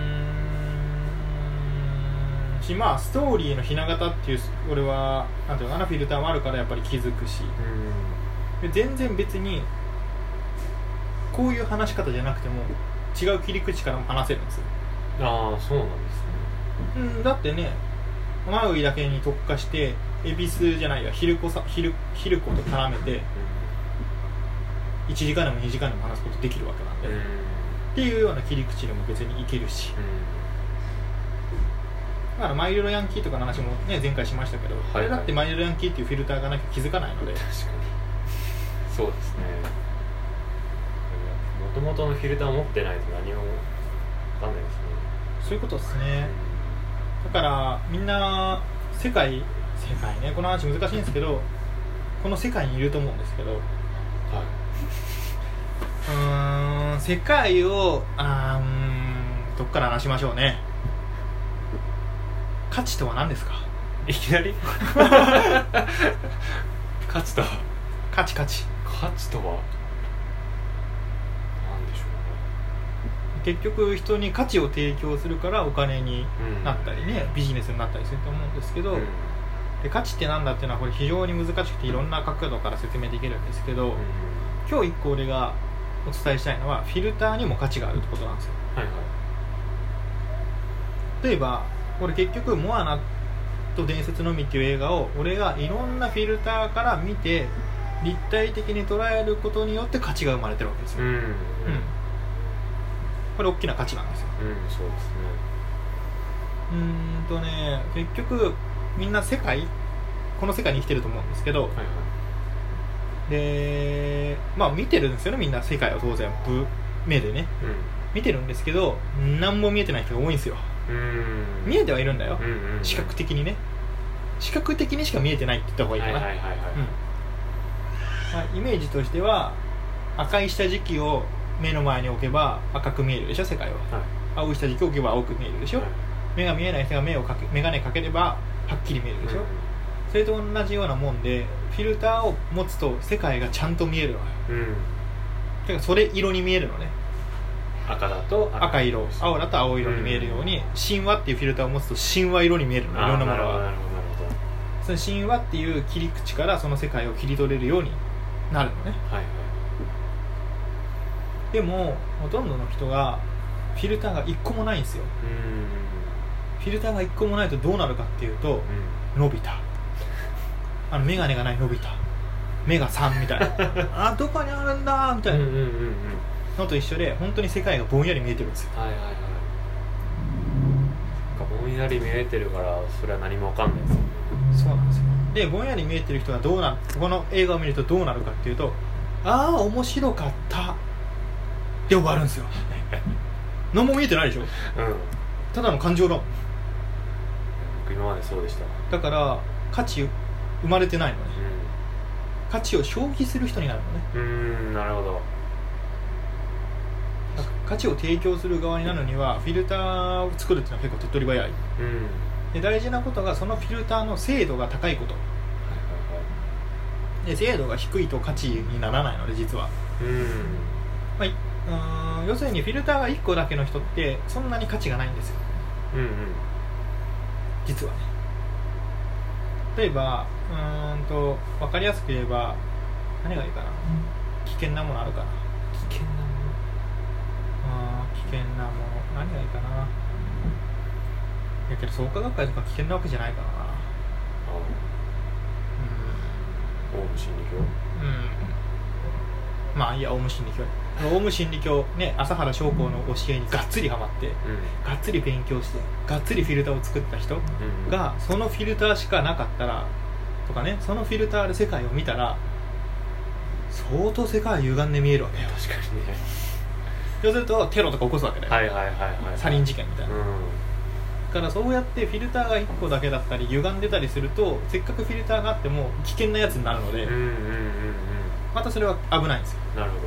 んしまあストーリーのひな形っていう俺はなんていうのかなフィルターもあるからやっぱり気づくし、うん、で全然別にこういう話し方じゃなくても違う切り口からも話せるんですよ。 ああそうなんですね、うん、だってねマウイだけに特化してエビスじゃないやヒルコさヒルヒルコと絡めていちじかんでもにじかんでも話すことできるわけなんで、うん、っていうような切り口でも別にいけるし、うん、だからマイルドヤンキーとかの話もね前回しましたけど、はいはい、あれだってマイルドヤンキーっていうフィルターがなきゃ気づかないので。確かにそうですね。もともとのフィルターを持ってないと何も分かんないですね。 そういうことですね。だからみんな世界世界ねこの話難しいんですけどこの世界にいると思うんですけど、はい、うーん世界をあーんどっから話しましょうね。価値とは何ですか？ いきなり価値とは価値価値価値とは結局人に価値を提供するからお金になったりね、うん、ビジネスになったりすると思うんですけど、うん、 で価値ってなんだっていうのはこれ非常に難しくていろんな角度から説明できるんですけど、うん、今日一個俺がお伝えしたいのはフィルターにも価値があるってことなんですよ、はいはい、例えばこれ結局モアナと伝説の海っていう映画を俺がいろんなフィルターから見て立体的に捉えることによって価値が生まれてるわけですよ、うんうん、これ大きな価値なんですよ、 うん、そうですね。 うーんとね結局みんな世界この世界に生きてると思うんですけど、はいはい、でまあ見てるんですよねみんな世界を当然目でね、うん、見てるんですけど何も見えてない人が多いんですよ。うん見えてはいるんだよ、うんうんうん、視覚的にね視覚的にしか見えてないって言った方がいいかな、はいはいはいはいうんまあ、イメージとしては赤い下敷きを目の前に置けば赤く見えるでしょ世界は、はい、青い下敷きを置けば青く見えるでしょ、はい、目が見えない人が目をかけ眼鏡かければはっきり見えるでしょ、うん、それと同じようなもんでフィルターを持つと世界がちゃんと見えるのよ、うん、てかそれ色に見えるのね。 赤だと 赤, 赤色青だと青色に見えるように、うん、神話っていうフィルターを持つと神話色に見えるのいろんなものが。その神話っていう切り口からその世界を切り取れるようになるのね、はいはい、でもほとんどの人がフィルターがいっこもないんですよ。うんフィルターがいっこもないとどうなるかっていうと、うん、のび太あの眼鏡がないのび太目がさんみたいなあどこにあるんだみたいな、うんうんうんうんのと一緒で本当に世界がぼんやり見えてるんですよ。はいはいはい。 ぼんやり見えてるからそれは何も分かんないですよね。 そうなんですよ。でぼんやり見えてる人がどうなこの映画を見るとどうなるかっていうとああ面白かったで終わるんですよ何も見えてないでしょ、うん、ただの感情だもん。 僕今までそうでした。 だから価値生まれてないのね、うん、価値を消費する人になるのね。 うーんなるほど。 価値を提供する側になるにはフィルターを作るっていうのは結構手っ取り早い、うん、で大事なことがそのフィルターの精度が高いこと、はいはいはい、で精度が低いと価値にならないので実は、うんまあ、うーん要するにフィルターがいっこだけの人ってそんなに価値がないんですよ、うんうん、実はね。例えばうーんと分かりやすく言えば何がいいかな、危険なものあるかな。 危険なもの危険なもの何がいいかな。いやけど創価学会とか危険なわけじゃないからな。あうんオウム真理教うんまあいやオウム真理教オウム真理教ね朝原将校の教えにがっつりハマって、うん、がっつり勉強してがっつりフィルターを作った人が、うん、そのフィルターしかなかったらとかねそのフィルターで世界を見たら相当世界は歪んで見えるわけよ。 確かにね。 そうするとテロとか起こすわけだよ、はいはいはいはい、サリン事件みたいな、うん、だからそうやってフィルターがいっこだけだったり歪んでたりするとせっかくフィルターがあっても危険なやつになるので、うんうんうんうん、またそれは危ないんですよ。 なるほど、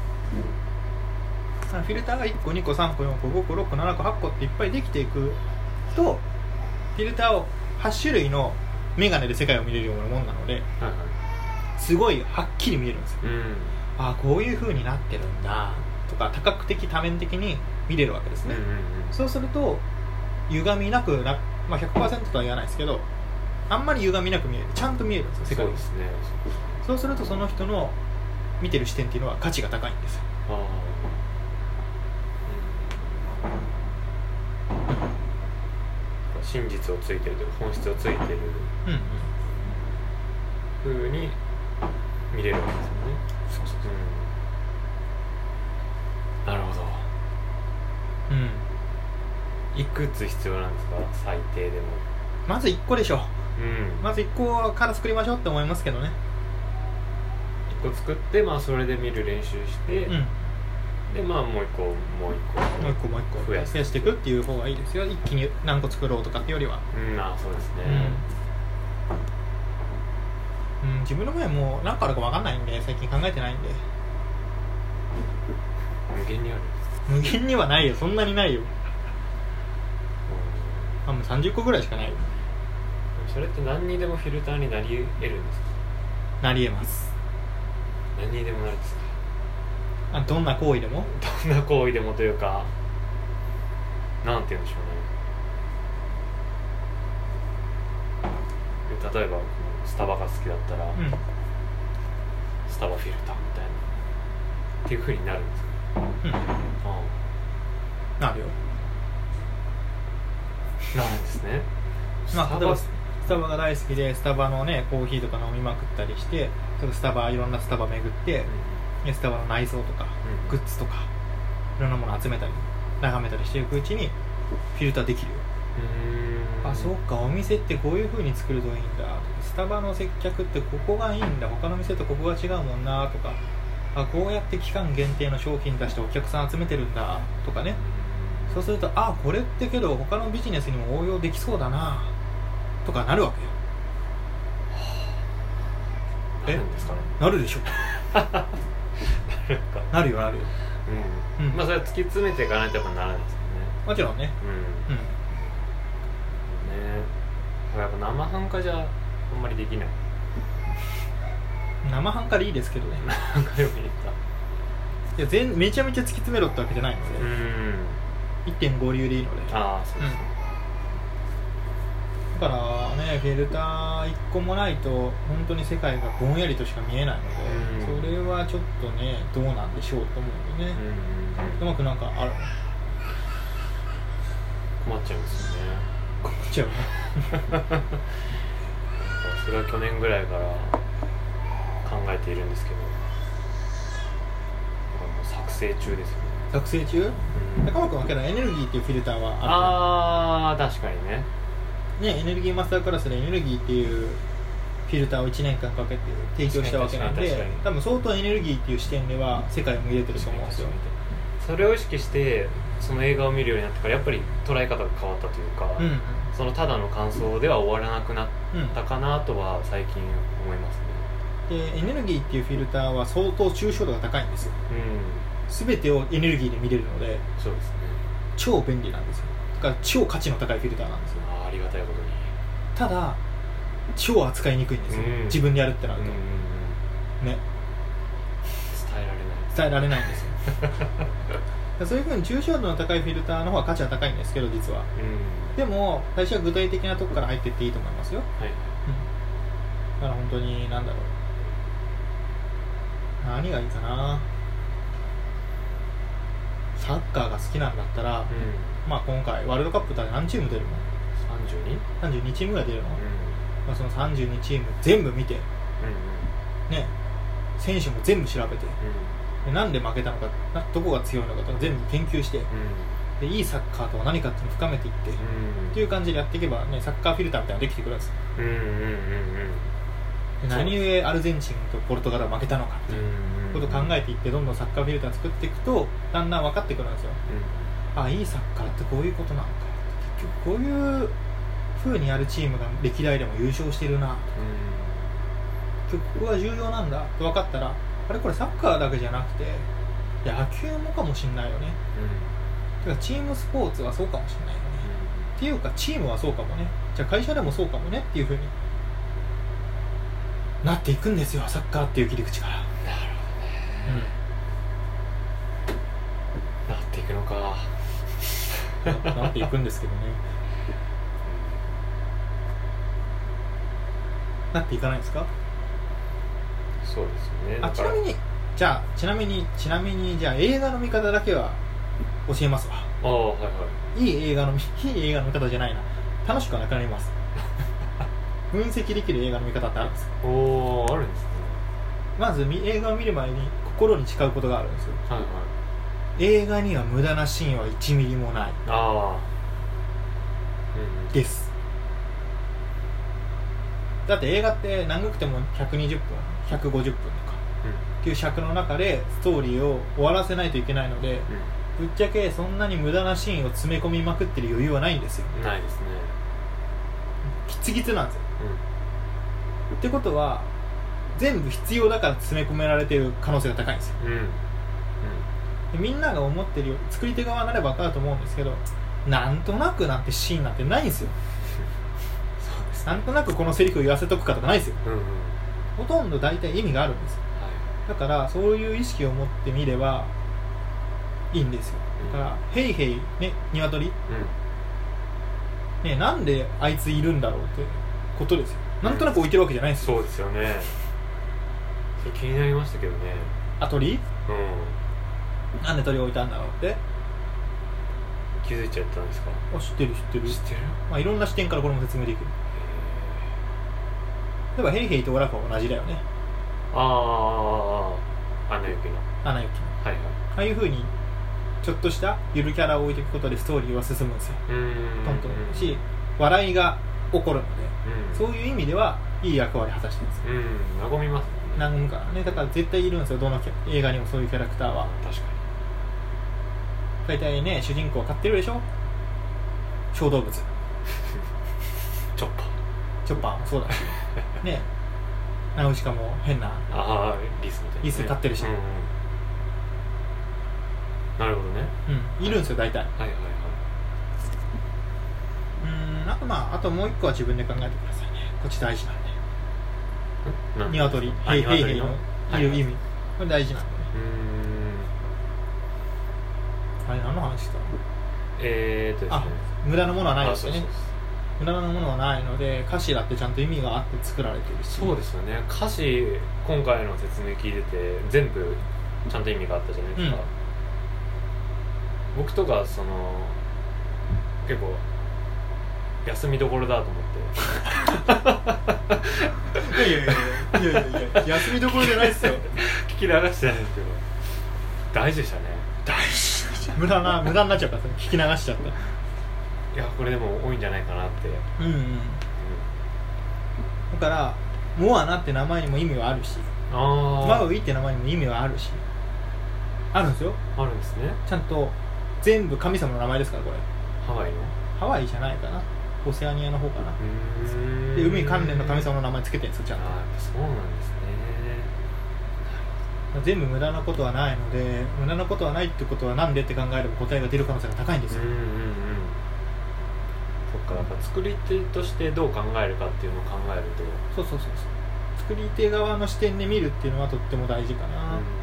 うん、フィルターがいっこにこさんこよんこごころっこななこはっこっていっぱいできていくとフィルターをはち種類のメガネで世界を見れるようなもんなので、はいはい、すごいはっきり見えるんですよ、うん、ああこういう風になってるんだとか多角的多面的に見れるわけですね、うんうんうん、そうすると歪みなくな、まあ、ひゃくパーセント とは言わないですけどあんまり歪みなく見えるちゃんと見えるんですよ世界。そうですね。そうするとその人の見てる視点っていうのは価値が高いんですよ。あ、 うん、真実をついてるというか本質をついてるふうに見れるわけですよね。そうそうそう、うん、なるほど。うん。いくつ必要なんですか最低でも。 まずいっこでしょ、うん、まずいっこから作りましょうって思いますけどね。 いっこ作って、まあ、それで見る練習して、うん、でまあもういっこもういっこもういっこもういっこ増やしていくっていう方がいいですよ。一気に何個作ろうとかっていうよりは。 うん、ああそうですね、 うんうん、自分の場合もう何個あるか分かんないんで最近考えてないんで。 無限にある。 無限にはないよ、そんなにないよ。あ、もうさんじゅっこぐらいしかないよ。 それって何にでもフィルターになり得るんですか？ なり得ます。 何にでもなるんですか？ あ、どんな行為でも？ どんな行為でもというか、なんて言うんでしょうね。 例えばスタバが好きだったら、 うん、 スタバフィルターみたいなっていう風になるんですか？ うん、 あなるよ。 あ、なるんですね。 まあ、例えばスタバが大好きでスタバのねコーヒーとか飲みまくったりして、そのスタバいろんなスタバ巡って、うん、スタバの内装とか、うん、グッズとかいろんなもの集めたり眺めたりしていくうちにフィルターできるよ。うーん、あ、そうか、お店ってこういう風に作るといいんだ、スタバの接客ってここがいいんだ、他の店とここが違うもんなとか、あ、こうやって期間限定の商品出してお客さん集めてるんだとかね。そうすると、あ、これってけど他のビジネスにも応用できそうだなとかなるわけよ。 なるんですかね。 なるでしょなるか。 なるよ、なるよ。 うん、うん、まあそれは突き詰めていかないとやっぱならないですよね。 もちろんね。うん、うん、ね、 やっぱ生半可じゃあんまりできない。 生半可でいいですけどね。 生半可でもいいか。 いや、全めちゃめちゃ突き詰めろってわけじゃないので、うん、いってんご 流でいいので。 ああ、そうですね、 うん、だからね、フィルターいっこもないと本当に世界がぼんやりとしか見えないので、うん、それはちょっとねどうなんでしょうと思うんでね、うん、うまくなんかある困っちゃいますよね。 困っちゃうねそれは去年ぐらいから考えているんですけど、もう作成中ですよね。 作成中？うん、中間君はけどエネルギーっていうフィルターはある。 ああ、確かにね。 ね、エネルギーマスタークラスでエネルギーっていうフィルターをいちねんかんかけて提供したわけなんで、多分相当エネルギーっていう視点では世界を見れてると思うんですよ。 それを意識してその映画を見るようになってからやっぱり捉え方が変わったというか、うんうん、そのただの感想では終わらなくなったかなとは最近思いますね。 でエネルギーっていうフィルターは相当抽象度が高いんですよ、うん、全てをエネルギーで見れるので、 そうですね、 超便利なんですよ。だから超価値の高いフィルターなんですよ。 あ、ありがたいことに。 ただ超扱いにくいんですよ、うん、自分でやるってなると、うん、ね、 伝えられない伝えられないんですよそういう風に抽象度の高いフィルターの方が価値は高いんですけど実は、うん、でも最初は具体的なとこから入っていっていいと思いますよ、はい、うん、だから本当に何だろう、何がいいかな、サッカーが好きなんだったら、うん、まあ今回ワールドカップって何チーム出るの？ さんじゅうに？ さんじゅうにチームが出るの、うん、まあ、そのさんじゅうにチーム全部見て、うんうん、ね、選手も全部調べて、うん、でなんで負けたのか、どこが強いのかとか全部研究して、うん、でいいサッカーとは何かっていうのを深めていって、うん、っていう感じでやっていけば、ね、サッカーフィルターみたいなのができてくるんですよ、うんうんうんうん、で何故アルゼンチンとポルトガルは負けたのかっていうことを考えていってどんどんサッカーフィルター作っていくとだんだん分かってくるんですよ、うん、あ、いいサッカーってこういうことなのか、結局こういう風にやるチームが歴代でも優勝してるな、うん、結局ここが重要なんだと分かったら、あれこれサッカーだけじゃなくて野球もかもしんないよね、うん、てかチームスポーツはそうかもしんないよね、うん、っていうかチームはそうかもね、じゃあ会社でもそうかもねっていう風になっていくんですよ、サッカーっていう切り口から。なるほどね、 うん、なっていくのかなっていくんですけどねなっていかないですか？ そうですよね。 あ、ちなみにじゃあちなみにちなみにじゃあ映画の見方だけは教えますわ。 ああ、はいはい。 いい映画のいい映画の見方じゃないな。楽しくはなくなります。分析できる映画の見方ってあるんですか？ おー、あるんですね。まず映画を見る前に心に誓うことがあるんですよ。はいはい。映画には無駄なシーンはいちミリもない。ああ。うん。です。だって映画って長くてもひゃくにじゅっぷんひゃくごじゅっぷんとか、うん、っていう尺の中でストーリーを終わらせないといけないので、うん、ぶっちゃけそんなに無駄なシーンを詰め込みまくってる余裕はないんですよ。 ないですね。 キツキツなんですよ、うん、ってことは全部必要だから詰め込められている可能性が高いんですよ、うんうん、でみんなが思ってるよ、作り手側になれば分かると思うんですけど、なんとなくなんてシーンなんてないんですよなんとなくこのセリフを言わせとくかとかないですよ、うんうん、ほとんど大体意味があるんですよ、はい、だからそういう意識を持ってみればいいんですよ。だから、うん、ヘイヘイね、鶏、うん、ね、なんであいついるんだろうってことですよ。 なんとなく置いてるわけじゃないんですよ。 そうですよね。それ気になりましたけどね。 あ、鳥？ うん。 なんで鳥置いてあるんだろうって。 気づいちゃったんですか？ あ、知ってる知ってる知ってる。 まあいろんな視点からこれも説明できる。例えばヘリヘリとオラフは同じだよね。 ああ、アナ雪のアナ雪の、 はいはい、 ああいう風にちょっとしたゆるキャラを置いていくことでストーリーは進むんですよ。 うーん、 トントンし笑いが起こるので、 うん、 そういう意味ではいい役割果たしてるんですよ。 うん、和みますね。 和むからね。だから絶対いるんですよ、どの映画にもそういうキャラクターは。 確かに。 大体ね、主人公飼ってるでしょ、小動物チョッパーチョッパーもそうだしね、ナウシカも変なああリスみたいな、ね、 リス飼ってるし、うんうん、 なるほどね、 うん、いるんですよ大体。はいはいはい。 うん、あとまああともう一個は自分で考えてくださいね。こっち大事なんで。ニワトリヘイヘイヘイのいる意味、これ大事なんでね。うーん、あれ何の話したの？ えーっとですね、 あ、無駄なものはないですよね。 そうそうそう、 無駄なものはないので、歌詞だってちゃんと意味があって作られてるし。 そうですよね。歌詞今回の説明聞いてて全部ちゃんと意味があったじゃないですか、うん、僕とかその結構休みどころだと思っていやいやいやいやいやいや休みどころじゃないですよ聞き流してないんですけど大事でしたね。 大事無駄な無駄になっちゃうから聞き流しちゃった。 いやこれでも多いんじゃないかなって。うんうん、うん、 だからモアナって名前にも意味はあるし、あマウイって名前にも意味はあるし、あるんですよ。 あるんですね。 ちゃんと全部神様の名前ですからこれ。 ハワイのハワイじゃないかな、オセアニアの方かな。うーんで海関連の神様の名前つけてるんですよちゃんと。 あやっぱそうなんですね。 全部無駄なことはないので、無駄なことはないってことはなんでって考えれば答えが出る可能性が高いんですよ。うんうんうん。 そっか、やっぱ作り手としてどう考えるかっていうのを考えると、 そうそうそうそう、作り手側の視点で見るっていうのはとっても大事かな。うん、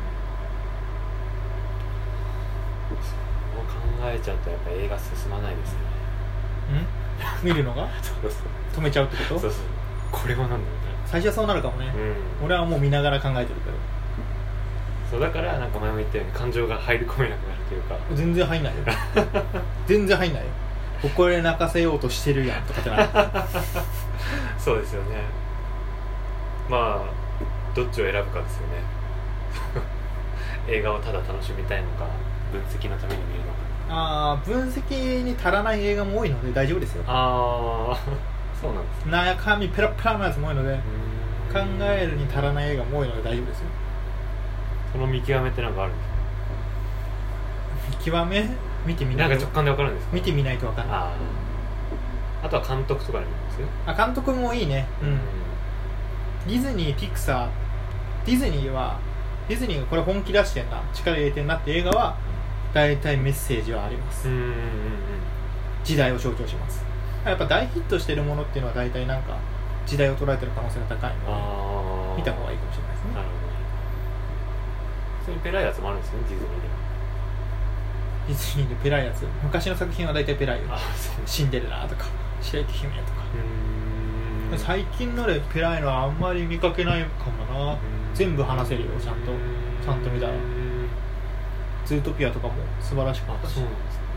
そう考えちゃうとやっぱ映画進まないですね。 ん見るのがそうそう止めちゃうってこと。 そうそう、これはなんだみたいな。 最初はそうなるかもね、うん、俺はもう見ながら考えてるけど。 そうだからなんか前も言ったように感情が入り込めなくなるというか。 全然入んないよ全然入んないよ。ここで泣かせようとしてるやんとかってなるそうですよね。まあどっちを選ぶかですよね映画をただ楽しみたいのか分析のために見るのか。ああ、分析に足らない映画も多いので大丈夫ですよ。 ああそうなんですね。 中身ペラペラなやつも多いので、考えるに足らない映画も多いので大丈夫ですよ。その見極めって何かあるんですか？見極め見てみないと。 なんか直感で分かるんですか？ 見てみないと分かんない。 あ, あとは監督とかにもですよ。 あ、監督もいいね、うん、ディズニー、ピクサー、ディズニーはディズニーがこれ本気出してんな、力入れてんなって映画は大体メッセージはあります。うんうんうん、時代を象徴します。やっぱ大ヒットしてるものっていうのは大体なんか時代を捉えてる可能性が高いので、あ見た方がいいかもしれないですね。なるほど。 そういうペラいやつもあるんですね、ディズニーで。 ディズニーでペラいやつ、昔の作品は大体ペラいよ。あ、シンデレラとか白雪姫とか。うーん、最近のでペラいのはあんまり見かけないかもな。全部話せるよ、ちゃんとちゃんと見たら。ズートピアとかも素晴らしかったし。そうなんですね。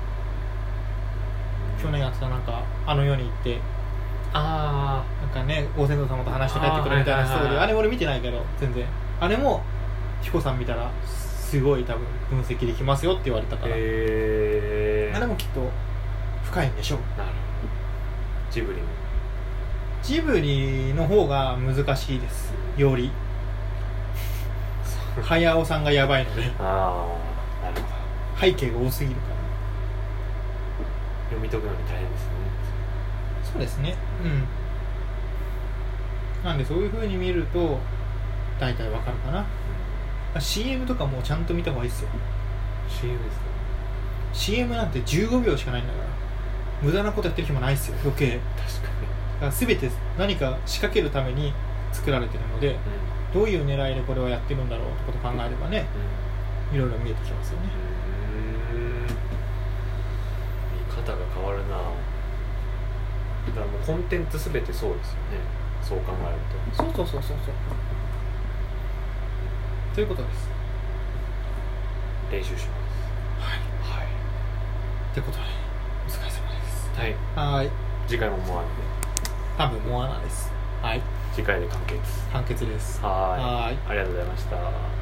去年やってたなんかあの世に行って、ああなんかねご先祖様と話して帰ってくるみたいなストーリー、 あ,、はいはいはい、あれ俺見てないけど全然、あれもヒコさん見たらすごい多分分析できますよって言われたから、へー、あれもきっと深いんでしょう。なるほど。 ジブリもジブリの方が難しいです、より早尾さんがやばいので。ああ、なるほど。背景が多すぎるから読み解くのに大変ですね。 そうですね、うん。なんでそういう風に見ると大体わかるかな、うん、シーエム とかもちゃんと見た方がいいですよ。 シーエム ですか？ シーエム なんてじゅうごびょうしかないんだから無駄なことやってる暇ないですよ、余計。確かに。だから全て何か仕掛けるために作られてるので、うん、どういう狙いでこれはやってるんだろうってことを考えればね、うん、いろいろ見えてきますよね。うーん、 見方が変わるな。だからもうコンテンツ全てそうですよね。 そう考えるとそうそうそうそうそうということです。 練習します。 はいはいってことでお疲れ様です。 はいはい次回もモアナで多分モアナです。はい次回で完結完結です。 はいはいありがとうございました。